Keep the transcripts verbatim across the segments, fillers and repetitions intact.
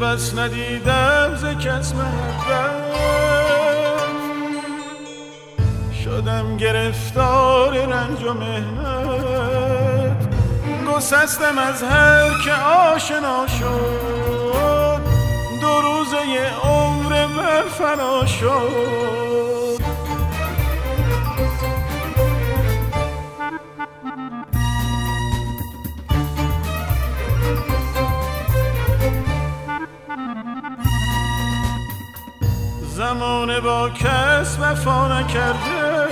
بس ندیدم ز کس محبت، شدم گرفتار رنج و مهنت، گسستم از هر که آشنا شد، دو روزه عمر من فنا شد. زمانه با کس وفا نکرده،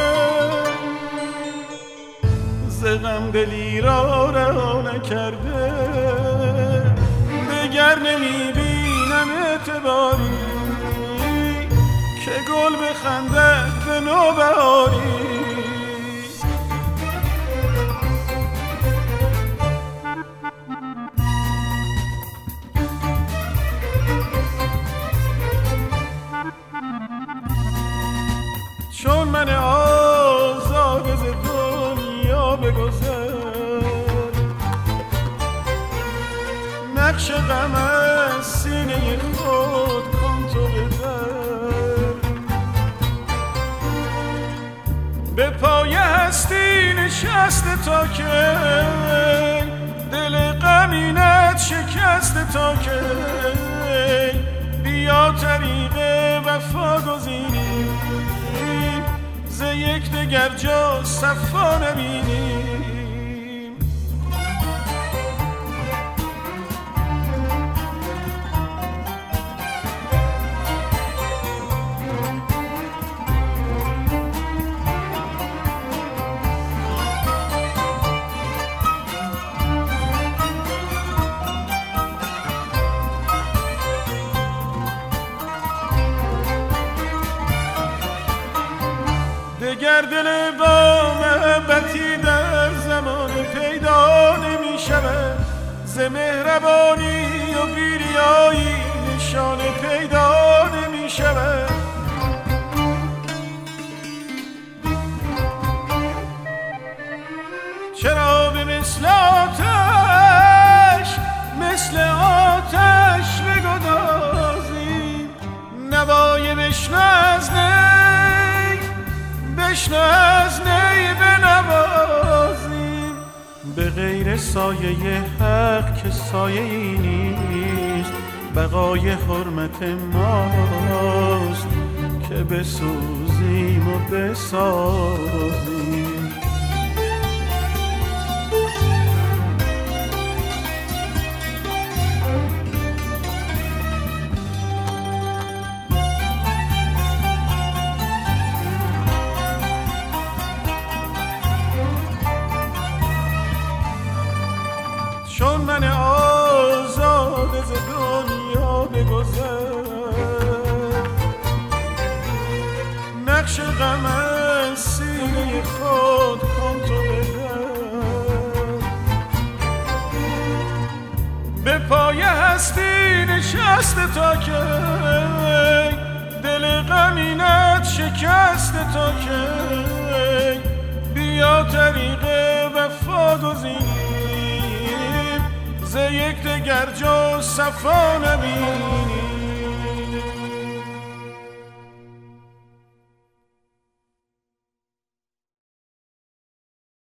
ز غم دلی را رها نکرده، دگر نمیبینم اعتباری که گل بخندد به نوبهاری. چون من آزاد ز دنیا بگذر، نقش غم از سینه خود کن تو بدر، به پای هستی نشسته تا که دل غمینت شکسته تا که بیا طریق وفا گزینی، ز یک دگر جا صفا نبینیم. دگر دل با محبتی در زمان پیدا نمی شود، ز مهربانی و بیریایی نشان پیدا نمی شود. چرا به مثل آتش مثل آتش بگدازیم، نوای بشنو از بشنو از نی بنوازیم، به غیر سایه حق که سایه ای نیست، بقای حرمت ماست که بسوزیم و بسازیم. چون من آزاد ز دنیا بگذر، نقش غم از سینه خود کن تو بدر، به پای هستی نشسته تا که دل غمینت شکسته تا که بیا طریق وفا گزینی، ز یک دگر جا صفا نبینی.